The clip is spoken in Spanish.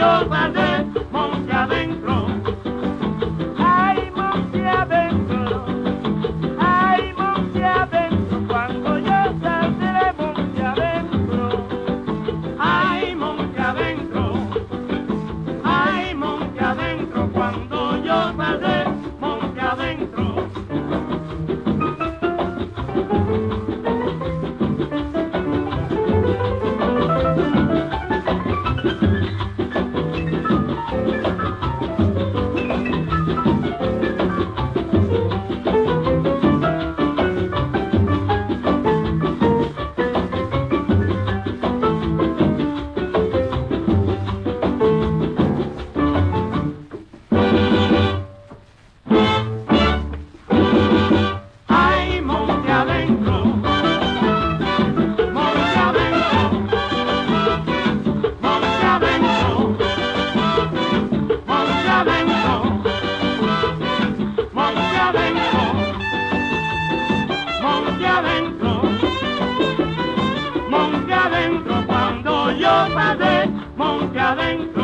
yo pasé monte adentro. Ay, monte adentro, ay, monte adentro, cuando yo saldré monte adentro. Ay, monte adentro, ay, monte adentro, cuando yo pasé monte adentro. Ay, monte adentro, monte adentro, monte adentro, monte adentro, monte adentro, monte adentro, monte adentro, cuando yo pasé monte adentro.